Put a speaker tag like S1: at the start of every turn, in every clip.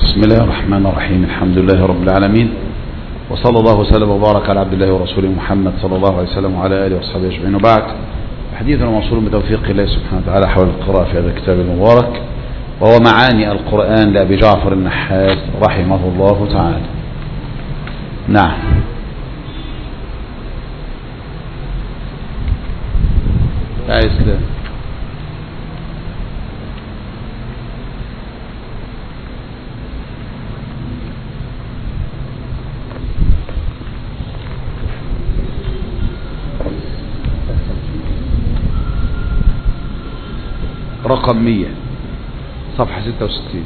S1: بسم الله الرحمن الرحيم. الحمد لله رب العالمين، وصلى الله وسلم وبارك على عبد الله ورسوله محمد صلى الله عليه وسلم وعلى آله وصحبه أجمعين. وبعد، حديثنا موصول بتوفيق الله سبحانه وتعالى حول القراءة في هذا الكتاب المبارك، وهو معاني القرآن لأبي جعفر النحاس رحمه الله تعالى. نعم. يا إسلام، رقم 100 صفحة 66.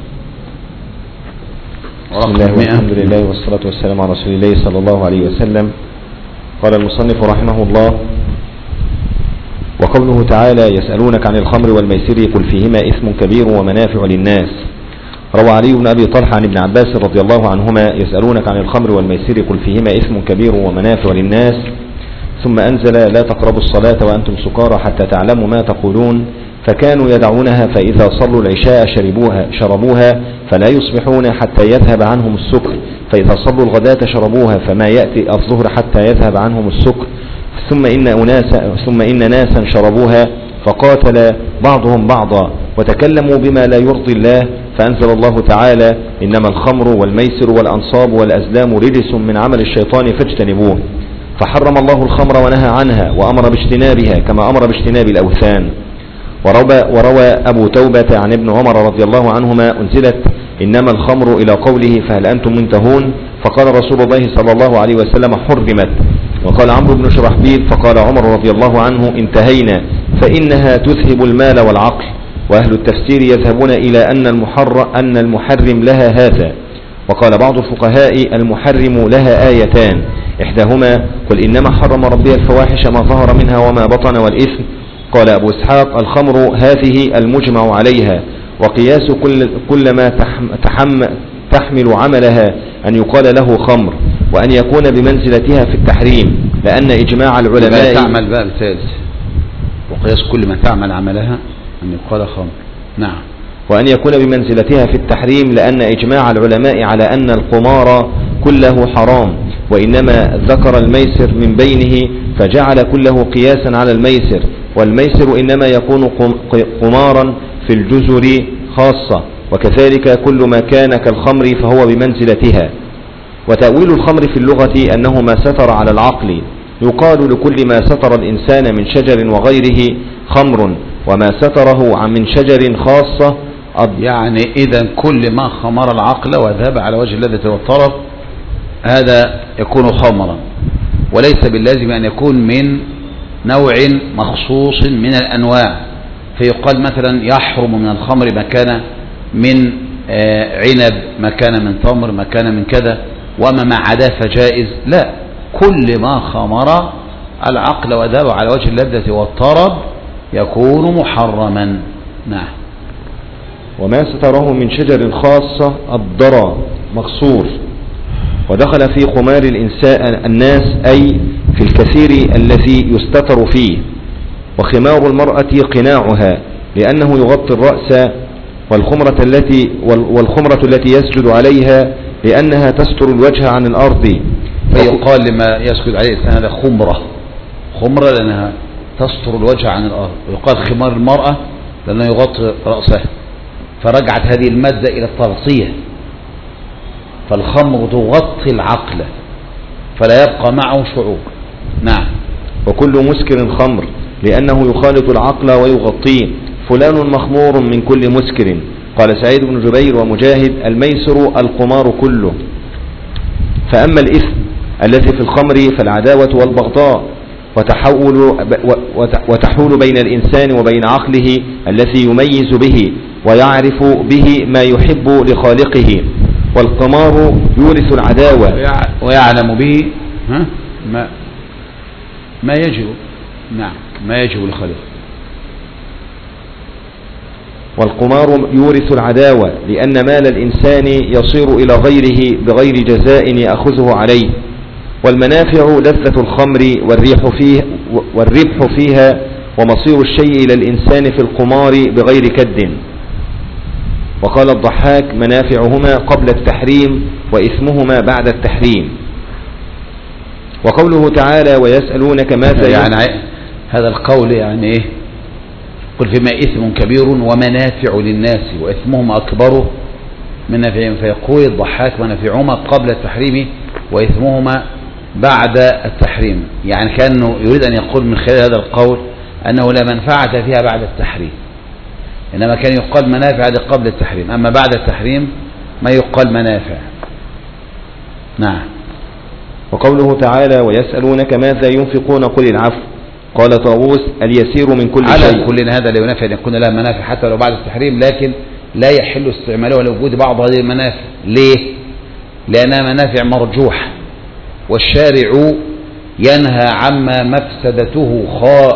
S2: بسم الله والحمد لله والصلاة والسلام على رسول الله صلى الله عليه وسلم. قال المصنف رحمه الله: وقوله تعالى: يسألونك عن الخمر والميسر قل فيهما إثم كبير ومنافع للناس. روى علي بن أبي طلحة عن ابن عباس رضي الله عنهما: يسألونك عن الخمر والميسر قل فيهما إثم كبير ومنافع للناس، ثم أنزل: لا تقربوا الصلاة وأنتم سكارى حتى تعلموا ما تقولون، فكانوا يدعونها فإذا صلوا العشاء شربوها فلا يصبحون حتى يذهب عنهم السكر، فإذا صلوا الغداة شربوها فما يأتي الظهر حتى يذهب عنهم السكر، ثم إن ناسا شربوها فقاتل بعضهم بعضا وتكلموا بما لا يرضي الله، فأنزل الله تعالى: إنما الخمر والميسر والأنصاب والأزلام رجس من عمل الشيطان فاجتنبوه. فحرم الله الخمر ونهى عنها وأمر باجتنابها كما أمر باجتناب الأوثان. وروى أبو توبة عن ابن عمر رضي الله عنهما: أنزلت إنما الخمر إلى قوله فهل أنتم منتهون، فقال رسول الله صلى الله عليه وسلم: حرمت. وقال عمرو بن شرحبيل: فقال عمر رضي الله عنه: انتهينا، فإنها تذهب المال والعقل. وأهل التفسير يذهبون إلى أن المحرم لها هذا. وقال بعض الفقهاء: المحرم لها آيتان، إحداهما: قل إنما حرم ربي الفواحش ما ظهر منها وما بطن والإثم. قال أبو إسحاق: الخمر هذه المجمع عليها، وقياس كل ما تحمل عملها أن يقال له خمر، وأن يكون بمنزلتها في التحريم، لأن إجماع العلماء
S1: تعمل بقى الثالث، وقياس كل ما تعمل عملها أن يقال خمر. نعم.
S2: وأن يكون بمنزلتها في التحريم، لأن إجماع العلماء على أن القمار كله حرام، وإنما ذكر الميسر من بينه فجعل كله قياسا على الميسر، والميسر إنما يكون قمارا في الجزر خاصة، وكذلك كل ما كان كالخمر فهو بمنزلتها. وتأويل الخمر في اللغة أنه ما ستر على العقل، يقال لكل ما ستر الإنسان من شجر وغيره خمر، وما ستره من شجر خاصة
S1: يعني إذا كل ما خمر العقل وذهب على وجه اللذة والطرف هذا يكون خمرا، وليس باللازم أن يكون من نوع مخصوص من الأنواع، فيقال مثلا يحرم من الخمر ما كان من عنب، ما كان من تمر، ما كان من كذا، وما ما عدا فجائز. لا، كل ما خمر العقل وذهب على وجه اللذة والطرب يكون محرما. نعم.
S2: وما ستره من شجر خاصة الضرى مقصور، ودخل في خمار الناس أي في الكثير الذي يستتر فيه. وخمار المرأة قناعها، لأنه يغطي الرأس، والخمرة التي يسجد عليها لأنها تستر الوجه عن الأرض،
S1: فيقال لما يسجد عليه هذا خمرة لأنها تستر الوجه عن الأرض، ويقال خمار المرأة لأنه يغطي رأسها، فرجعت هذه المادة إلى التغطية، فالخمر تغطي العقل فلا يبقى معه شعور. نعم.
S2: وكل مسكر خمر، لأنه يخالط العقل ويغطيه، فلان مخمور من كل مسكر. قال سعيد بن جبير ومجاهد: الميسر القمار كله. فأما الإثم الذي في الخمر فالعداوة والبغضاء، وتحول بين الإنسان وبين عقله الذي يميز به ويعرف به ما يحب لخالقه، والقمار يورث العداوة
S1: ويعلم به ما يجب. نعم، ما يجب لخالقه.
S2: والقمار يورث العداوة، لأن مال الإنسان يصير إلى غيره بغير جزاء يأخذه عليه. والمنافع لذة الخمر والربح فيها، ومصير الشيء إلى الإنسان في القمار بغير كد. وقال الضحاك منافعهما قبل التحريم وإثمهما بعد التحريم. وقوله تعالى ويسألونك ماذا
S1: يعني هذا القول يعني ايه؟ قل فيما إثم كبير ومنافع للناس وإثمهما أكبر من نفعهم، فيقول الضحاك منافعهما قبل التحريم وإثمهما بعد التحريم، يعني كأنه يريد أن يقول من خلال هذا القول أنه لا منفعة فيها بعد التحريم، إنما كان يقال منافع قبل التحريم، أما بعد التحريم ما يقال منافع. نعم.
S2: وقوله تعالى ويسألونك ماذا ينفقون قل العفو، قال طاووس اليسير من كل شيء.
S1: على كل هذا لا ينافع أن يكون لها منافع حتى لو بعد التحريم، لكن لا يحل استعمالها لوجود بعض هذه المنافع. ليه؟ لأنها منافع مرجوحة، والشارع ينهى عما مفسدته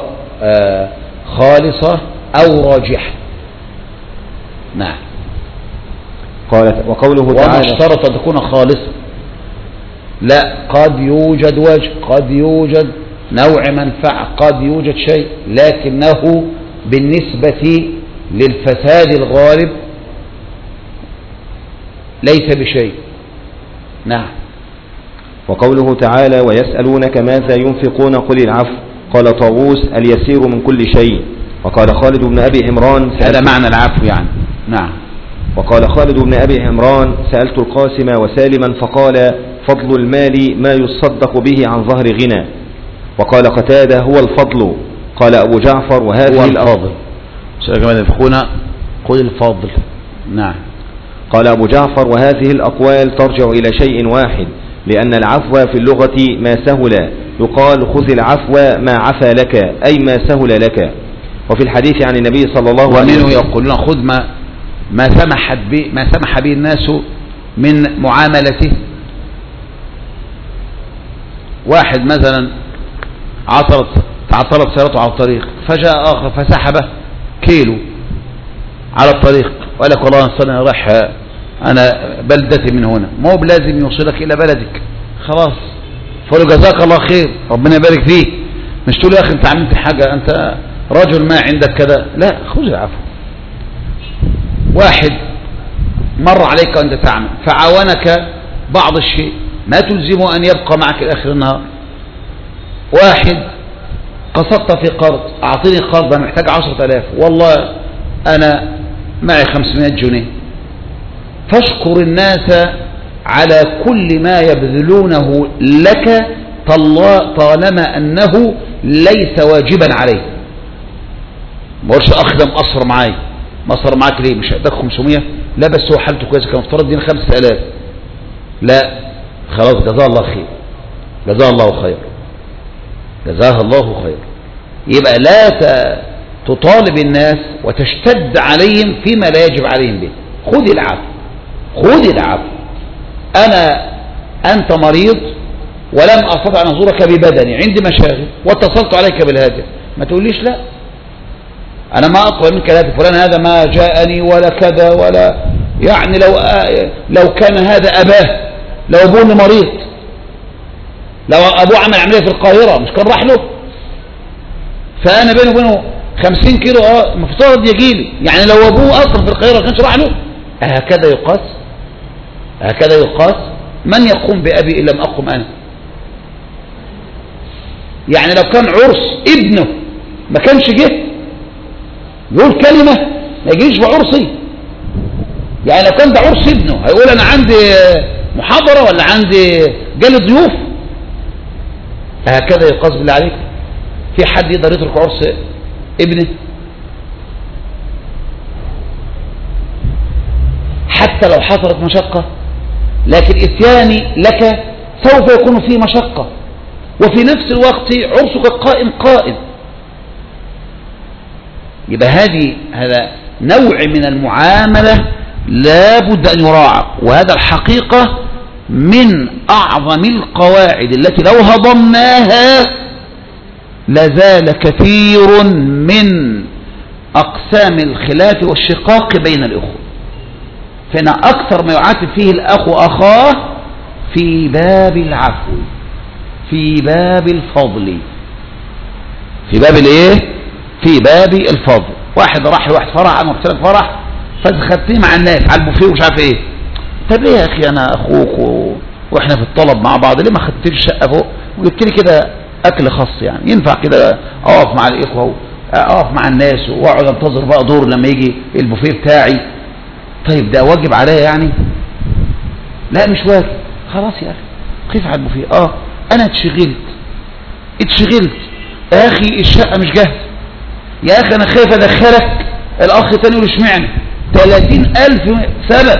S1: خالصة أو راجحة. نعم.
S2: قال وقوله تعالى
S1: وما اشترط أن تكون خالصة، لا، قد يوجد وجه، قد يوجد نوع منفعة، قد يوجد شيء، لكنه بالنسبة للفساد الغالب ليس بشيء. نعم.
S2: وقوله تعالى ويسألونك ماذا ينفقون قل العفو، قال طاووس اليسير من كل شيء. وقال خالد بن أبي عمران
S1: هذا معنى العفو يعني. نعم.
S2: وقال خالد بن أبي عمران سألت القاسم وسالما فقال فضل المال ما يصدق به عن ظهر غنى. وقال قتادة هو الفضل. قال أبو جعفر وهذه
S1: الفضل كما ينفقون قل الفضل. نعم.
S2: قال أبو جعفر وهذه الأقوال ترجع إلى شيء واحد، لأن العفو في اللغة ما سهل، يقال خذ العفو ما عفى لك أي ما سهل لك. وفي الحديث عن النبي صلى الله عليه وسلم
S1: ومنه يقولون خذ ما سمح به الناس من معاملته. واحد مثلا تعطلت سيارته على الطريق، فجاء آخر فسحبه كيلو على الطريق وقال لك والله أنا رايح أنا بلدتي من هنا، ما هو بلازم يوصلك إلى بلدك، خلاص فقال له جزاك الله خير ربنا يبارك فيك، مش تقول يا أخي أنت عملت حاجة، أنت رجل ما عندك كذا، لا، خذ العفو. واحد مر عليك وأنت تعمل فعاونك بعض الشيء، ما تلزمه أن يبقى معك لآخر النهار. واحد قصدت في قرض، أعطيني قرض أنا محتاج 10,000، والله أنا معي 500 جنيه، فاشكر الناس على كل ما يبذلونه لك طالما أنه ليس واجبا عليه. ما قولش أخ ده مقصر معاك ليه؟ مش هداك 500؟ لا بس هو حالته كويسة، كان مفترض دين 5000. لا خلاص جزاه الله خير، جزاه الله خير، جزاه الله خير. يبقى لا تطالب الناس وتشتد عليهم فيما لا يجب عليهم به. خذ العفو، خذ العفو. أنت مريض ولم أستطع أن أزورك ببدني، عندي مشاغل واتصلت عليك بالهاتف، ما تقوليش لا أنا ما أقبل منك الهاتف فلان هذا ما جاءني ولا كذا ولا، يعني لو كان هذا أباه، لو أبوه مريض، لو أبوه عمل عملية في القاهرة مش كان راح له؟ فأنا بينه وبينه 50 كيلو مفترض يجيلي، يعني لو أبوه أصلا في القاهرة ما كانش راح له. هكذا يقاس؟ هكذا يقاس؟ من يقوم بأبي إن لم أقم أنا؟ يعني لو كان عرس ابنه ما كانش جه يقول كلمة ما يجيش بعرسي، يعني لو كان ده عرس ابنه هيقول أنا عندي محاضرة ولا عندي جالي ضيوف. هكذا يقاس بالله عليك؟ في حد يقدر يترك عرس ابنه؟ حتى لو حصلت مشقة، لكن اتياني لك سوف يكون فيه مشقة، وفي نفس الوقت عرسك قائم. يبقى هذا نوع من المعاملة لا بد أن يراعى، وهذا الحقيقة من أعظم القواعد التي لو هضمناها لزال كثير من أقسام الخلاف والشقاق بين الأخوة. فإن أكثر ما يعاتب فيه الأخ أخاه في باب العفو، في باب الفضل، في باب الايه؟ في باب الفضل. واحد راح لواحد فرح، انا رحت لك فرح، فخدتني مع الناس على البوفيه ومش عارف ايه. طب ليه يا اخي انا اخوك واحنا في الطلب مع بعض، ليه ما خدتليش شقه فوق وجبت لي كده اكل خاص؟ يعني ينفع كده اقف مع الاخوه اقف مع الناس واقعد انتظر بقى دور لما يجي البوفيه بتاعي؟ طيب ده واجب عليا يعني؟ لا مش واجب. خلاص يا اخي خيف على البوفيه. انا اتشغلت يا اخي، الشقه مش جاهزه يا اخي، انا خايف ادخلك الاخ تاني يقول اشمعنى 30,000 سبب.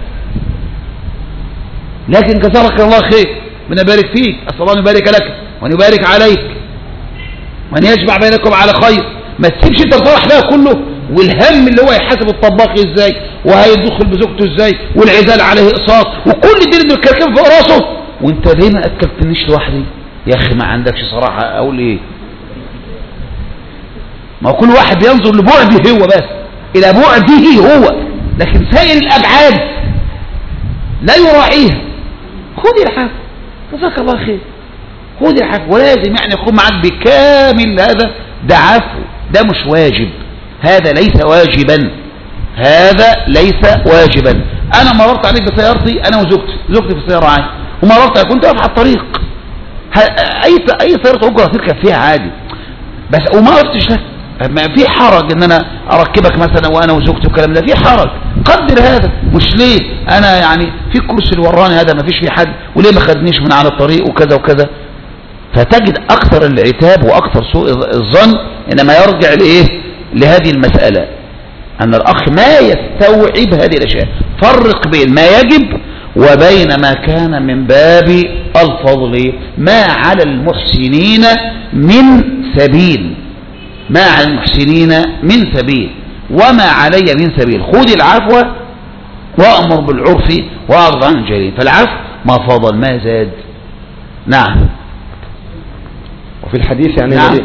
S1: لكن كثرك الله خير، من يبارك فيك، اسال الله ان يبارك لك وان يبارك عليك وان يجمع بينكم على خير. ما تسيبش انت الفرح ده كله والهم اللي هو يحاسب الطباخ ازاي وهيدخل بزوجته ازاي والعزال عليه اقساط وكل دي اللي بتكركب فوق راسه، وانت ليه ما اكلتنيش لوحدي يا اخي؟ ما عندكش صراحه اقول ايه؟ ما هو كل واحد بينظر لبعده هو بس، الى بعده هو، لكن سائر الابعاد لا يراعيها. خذ العفو جزاك الله خير، خذ العفو، ولازم يعني يكون معك بكامل هذا. ده عفو، ده مش واجب، هذا ليس واجبا، هذا ليس واجبا. انا مررت عليك بسيارتي انا وزوجتي في السياره عادي، ومررت عليك كنت واقف على الطريق، اي سياره اجره تركب فيها عادي، بس وما قلتش لك ما في حرج ان انا اركبك مثلا وانا وزوجتي والكلام ده، في حرج، قدر هذا. مش ليه انا يعني في الكرسي اللي وراني هذا ما فيش فيه حد وليه ما خدنيش من على الطريق وكذا وكذا. فتجد اكثر العتاب واكثر سوء الظن انما يرجع لايه؟ لهذه المسألة ان الاخ ما يستوعب هذه الاشياء. فرق بين ما يجب وبين ما كان من باب الفضل. ما على المحسنين من سبيل، ما على المحسنين من سبيل وما علي من سبيل. خذ العفو وأمر بالعرف وأعرض عن الجاهلين. فالعفو ما فضل ما زاد. نعم.
S2: وفي الحديث يعني
S1: نعم.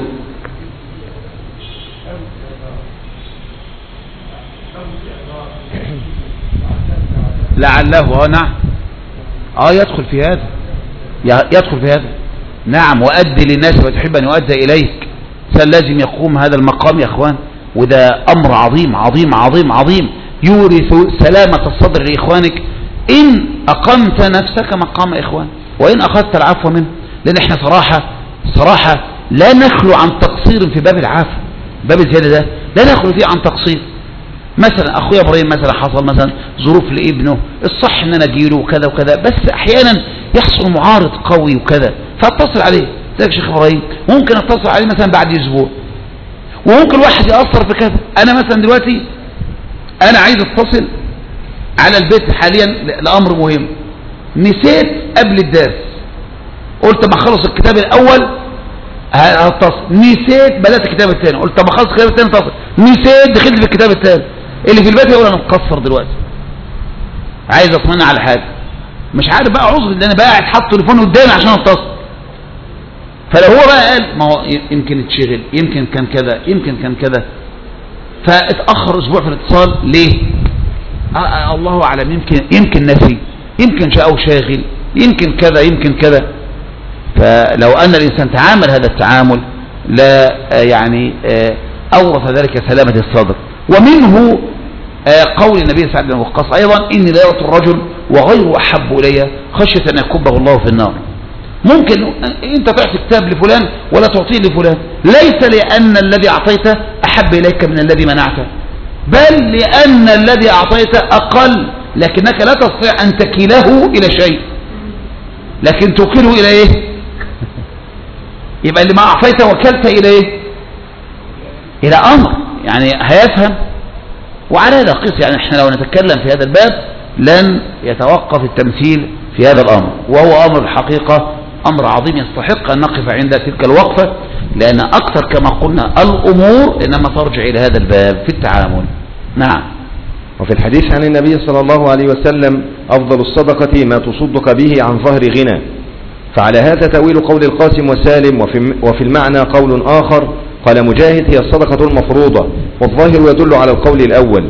S1: لعله نعم يدخل في هذا، يدخل في هذا. نعم. وأدي للناس وتحب أن يؤدى إليك، لازم يقوم هذا المقام يا اخوان، وده امر عظيم عظيم عظيم عظيم يورث سلامة الصدر لاخوانك ان اقمت نفسك مقام اخوان وان اخذت العفو منه. لان احنا صراحة لا نخلو عن تقصير في باب العفو، باب الزيادة ده لا نخلو فيه عن تقصير. مثلا اخويا ابراهيم مثلا حصل مثلا ظروف لابنه، الصح ان انا اجيله وكذا وكذا، بس احيانا يحصل معارض قوي وكذا فاتصل عليه زي شيخ ابراهيم، ممكن اتصل عليه مثلا بعد اسبوع، وممكن واحد يأثر في كذا. انا مثلا دلوقتي انا عايز اتصل على البيت حاليا لامر مهم، نسيت قبل الدرس، قلت ما اخلص الكتاب الاول هتصل، نسيت بدات الكتاب الثاني، قلت ما اخلص الكتاب الثاني اتصل، نسيت دخلت في الكتاب الثالث. اللي في البيت يقول انا مقصر دلوقتي عايز اطمن على حاجه، مش عارف بقى عذر ان انا بقى قاعد حاطط تليفوني قدامي عشان اتصل. فلو هو بقى قال ما هو يمكن يتشغل، يمكن كان كذا، يمكن كان كذا، فاتأخر اسبوع في الاتصال ليه؟ الله اعلم، يمكن نسي، يمكن جاءه شاغل، يمكن كذا يمكن كذا. فلو ان الانسان تعامل هذا التعامل لا يعني اورث ذلك سلامة الصدر. ومنه قول النبي صلى الله عليه وسلم وقص ايضا اني لا يعطي الرجل وغيره احب الي خشية ان يكبه الله في النار. ممكن انت تعطي كتاب لفلان ولا تعطيه لفلان، ليس لان الذي اعطيته احب اليك من الذي منعته، بل لان الذي اعطيته اقل، لكنك لا تستطيع ان تكله الى شيء، لكن توكله الى ايه؟ يبقى اللي ما اعطيته وكلته الى ايه؟ الى امر، يعني هيفهم. وعلى هذا قيس يعني احنا لو نتكلم في هذا الباب لن يتوقف التمثيل في هذا الامر، وهو امر الحقيقة امر عظيم يستحق ان نقف عند تلك الوقفة، لان اكثر كما قلنا الامور انما ترجع الى هذا الباب في التعامل. نعم.
S2: وفي الحديث عن النبي صلى الله عليه وسلم افضل الصدقة ما تصدق به عن ظهر غنى. فعلى هذا تأويل قول القاسم وسالم، وفي المعنى قول آخر قال مجاهد هي الصدقة المفروضة، والظاهر يدل على القول الأول.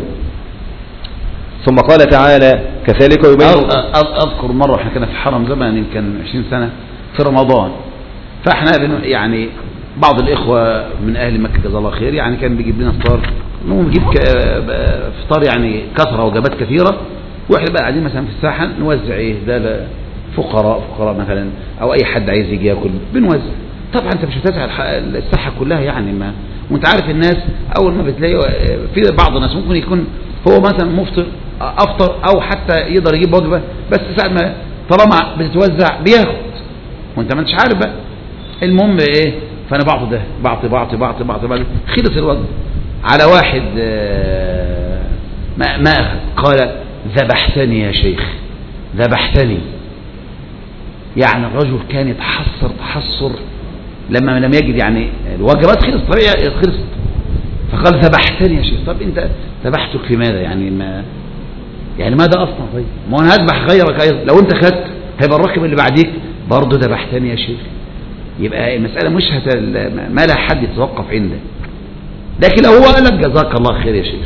S2: ثم قال تعالى كذلك يبين.
S1: أذكر مرة احنا كنا في حرم زمان يمكن 20 سنة في رمضان، فاحنا يعني بعض الإخوة من أهل مكة جزاه الله خير يعني كان بيجيب لنا فطار المهم نجيب فطار يعني كثرة وجبات كثيرة، واحنا بقى قاعدين مثلا في الساحة نوزع ايه ده فقراء مثلا او اي حد عايز يجي ياكل بنوزع. طبعا انت مش هتوزع الساحة كلها يعني، ما وانت عارف الناس اول ما بتلاقي في بعض الناس ممكن يكون هو مثلا مفطر افطر او حتى يقدر يجيب وجبة، بس ساعة ما طالما بتتوزع بياخد وانت ما انتش عارف بقى. المهم ايه، فانا بعطي ده بعطي خلص الوجبة على واحد ما أخذ قال ذبحتني يا شيخ ذبحتني. يعني الرجل كان تحسر لما لم يجد يعني الوجبات خلص طبيعي خلصت، فقال ذبحتني يا شيخ. طب انت ذبحتك لماذا يعني ماذا اصنع؟ طيب ما انا هذبح غيرك ايضا، لو انت خدت هيبقى الراكب اللي بعديك برضه ذبحتني يا شيخ. يبقى المسألة مش ما لا حد يتوقف عنده، لكن لو هو قال لك جزاك الله خير يا شيخ.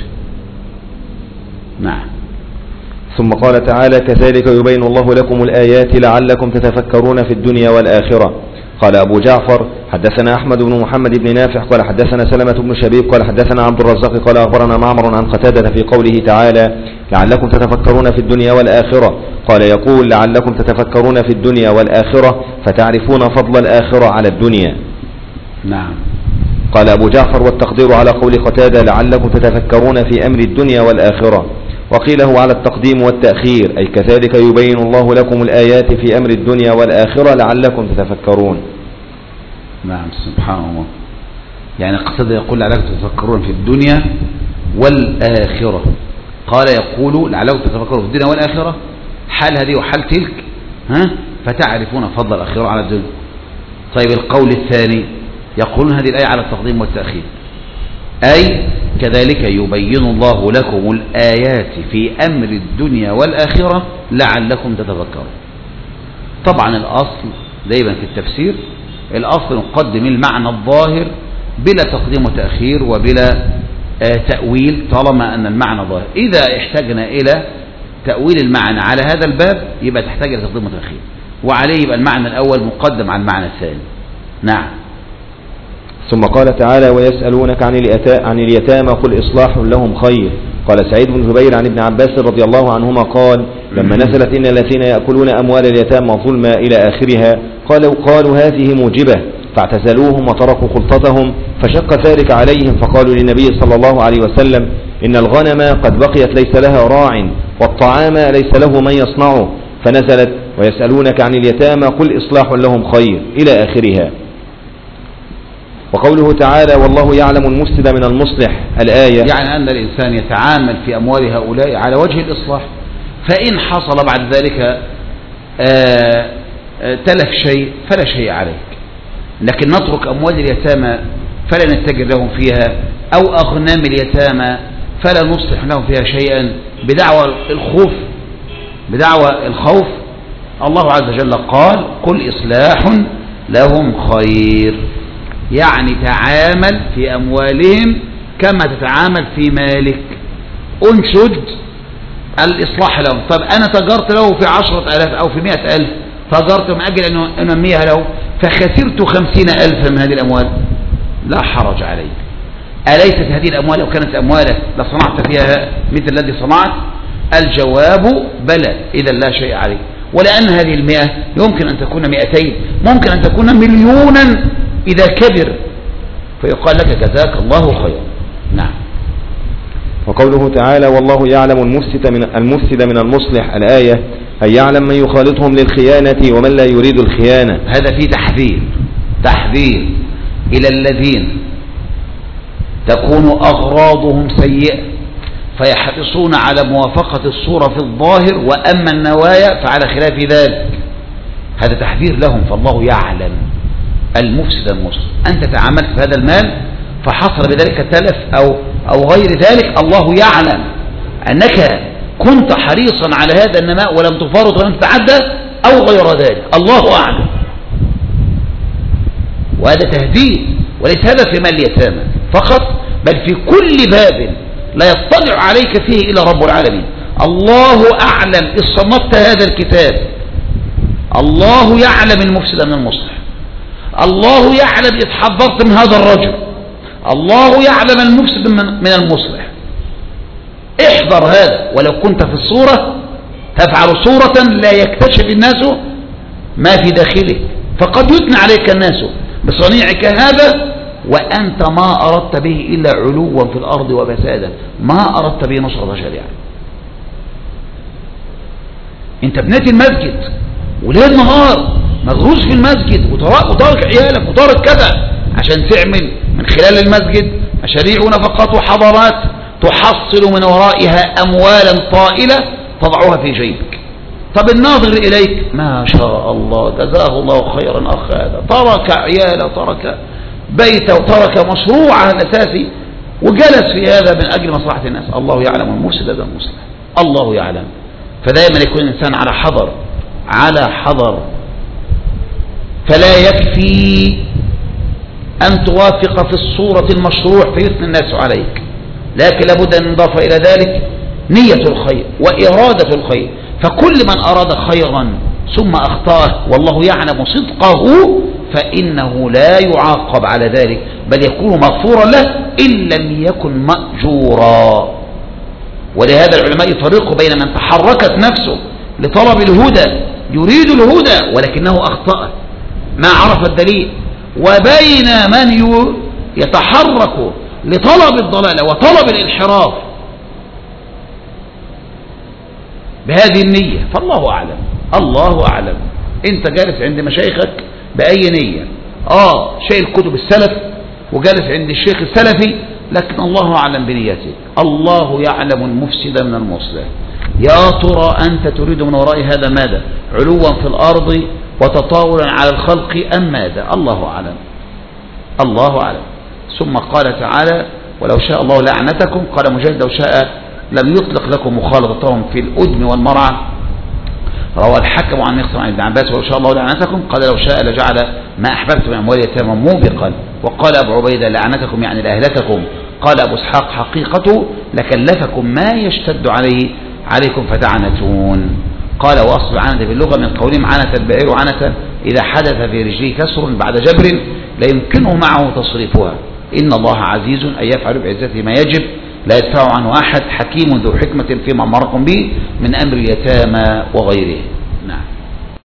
S1: نعم.
S2: ثم قال تعالى كذلك يبين الله لكم الآيات لعلكم تتفكرون في الدنيا والآخرة. قال أبو جعفر حدثنا أحمد بن محمد بن نافع قال حدثنا سلمة بن شبيب قال حدثنا عبد الرزاق قال أخبرنا معمر عن قتادة في قوله تعالى لعلكم تتفكرون في الدنيا والآخرة. قال يقول لعلكم تتفكرون في الدنيا والآخرة فتعرفون فضل الآخرة على الدنيا.
S1: نعم.
S2: قال أبو جعفر والتقدير على قول قتادة لعلكم تتفكرون في أمر الدنيا والآخرة، وقيل هو على التقديم والتأخير أي كذلك يبين الله لكم الآيات في أمر الدنيا والآخرة لعلكم تتفكرون.
S1: نعم سبحان الله. يعني قتادة يقول لعلكم تتفكرون في الدنيا والآخرة، قال يقول لعلكم تتفكرون في الدنيا والآخرة، حال هذه وحال تلك فتعرفون فضل الآخرة على الدنيا. طيب القول الثاني يقولون هذه الآية على التقديم والتأخير، أي كذلك يبين الله لكم الآيات في أمر الدنيا والآخرة لعلكم تتفكرون. طبعا الأصل دايما في التفسير الأصل نقدم المعنى الظاهر بلا تقديم وتأخير وبلا تأويل طالما أن المعنى ظاهر. إذا احتاجنا إلى تأويل المعنى على هذا الباب يبقى تحتاج إلى تقديم وتأخير، وعليه يبقى المعنى الأول مقدم على المعنى الثاني. نعم.
S2: ثم قال تعالى ويسألونك عن اليتامى قل إصلاح لهم خير. قال سعيد بن جبير عن ابن عباس رضي الله عنهما قال لما نزلت إن الذين يأكلون أموال اليتامى ظلما إلى آخرها قالوا هذه موجبة فاعتزلوهم وتركوا خلطتهم، فشق ذلك عليهم فقالوا للنبي صلى الله عليه وسلم إن الغنم قد بقيت ليس لها راع والطعام ليس له من يصنعه، فنزلت ويسألونك عن اليتامى قل إصلاح لهم خير إلى آخرها. وقوله تعالى والله يعلم المفسد من المصلح الآية،
S1: يعني أن الإنسان يتعامل في أموال هؤلاء على وجه الإصلاح، فإن حصل بعد ذلك تلف شيء فلا شيء عليك، لكن نترك أموال اليتامى فلا نتجر لهم فيها أو أغنام اليتامى فلا نصلح لهم فيها شيئا بدعوى الخوف. الله عز وجل قال قل إصلاح لهم خير، يعني تعامل في أموالهم كما تتعامل في مالك، أنشد الإصلاح لهم. طب أنا تجرت له في 10,000 أو في 100,000، تجرت من أجل أن أنميها له فخسرت 50,000 من هذه الأموال، لا حرج عليك. أليست هذه الأموال لو كانت أموالك لصنعت فيها مثل الذي صنعت؟ الجواب بلى، إذا لا شيء عليك. ولأن هذه 100 يمكن أن تكون 200، ممكن أن تكون 1,000,000 إذا كبر، فيقال لك جزاك الله خيرا. نعم.
S2: وقوله تعالى والله يعلم المفسد من المصلح الآية، أي يعلم من يخالطهم للخيانة ومن لا يريد الخيانة.
S1: هذا فيه تحذير إلى الذين تكون أغراضهم سيئة فيحرصون على موافقة الصورة في الظاهر، وأما النوايا فعلى خلاف ذلك. هذا تحذير لهم، فالله يعلم المفسد المصلح. أنت تعاملت في هذا المال فحصل بذلك تلف أو غير ذلك، الله يعلم أنك كنت حريصا على هذا النماء ولم تفارط ولم تتعدى أو غير ذلك، الله أعلم. وهذا تهديد، وليس هذا في مال اليتامى فقط، بل في كل باب لا يطلع عليك فيه إلا رب العالمين. الله أعلم إذ صنفت هذا الكتاب، الله يعلم المفسد من المصلح، الله يعلم إذ حذرت من هذا الرجل، الله يعلم المفسد من المصلح. احذر هذا، ولو كنت في الصورة تفعل صورة لا يكتشف الناس ما في داخلك، فقد يثنى عليك الناس بصنيعك هذا وأنت ما أردت به إلا علوا في الأرض وفسادا، ما أردت به نصرة شريعة. انت بنيت المسجد وليل نهار مغروس في المسجد وتارك عيالك وتارك كذا عشان تعمل من خلال المسجد مشاريع ونفقات وحضارات تحصل من ورائها أموالا طائلة تضعها في جيبك. طب الناظر إليك ما شاء الله جزاه الله خيرا أخ هذا ترك عياله وترك بيته وترك مشروعه الأساسي وجلس في هذا من أجل مصلحة الناس. الله يعلم المفسد هذا المصلح، الله يعلم. فدائما يكون الإنسان على حذر على حذر. فلا يكفي أن توافق في الصورة المشروع فيثني الناس عليك، لكن لابد أن نضاف إلى ذلك نية الخير وإرادة الخير. فكل من أراد خيرا ثم أخطأه والله يعلم صدقه فإنه لا يعاقب على ذلك، بل يكون مغفورا له إن لم يكن مأجورا. ولهذا العلماء يفرقوا بين من تحركت نفسه لطلب الهدى يريد الهدى ولكنه أخطأ ما عرف الدليل، وبين من يتحرك لطلب الضلالة وطلب الانحراف بهذه النية. فالله أعلم، الله أعلم. انت جالس عند مشايخك بأي نية، شايل كتب السلف وجالس عند الشيخ السلفي، لكن الله أعلم بنيتك. الله يعلم المفسد من المصلح. يا ترى أنت تريد من وراء هذا ماذا؟ علوا في الأرض وتطاولا على الخلق أم ماذا؟ الله أعلم، الله أعلم. ثم قال تعالى ولو شاء الله لعنتكم. قال مجاهد لو شاء لم يطلق لكم مخالطتهم في الأدم والمرعى. روى الحكم عن مخصم عن ابن عباس ولو شاء الله لعنتكم قال لو شاء لجعل ما أحببت من أموال اليتامى موبقا. وقال أبو عبيدة لعنتكم يعني لأهلككم. قال أبو اسحاق حقيقته لكلفكم ما يشتد عليكم فتعنتون. قال وأصل عنة في اللغة من قولهم عنة البعير عنة إذا حدث في رجله كسر بعد جبر لا يمكنه معه تصريفها. إن الله عزيز أن يفعل بعزته ما يجب لا يدفع عنه أحد، حكيم ذو حكمة فيما أمركم به من أمر اليتامى وغيره.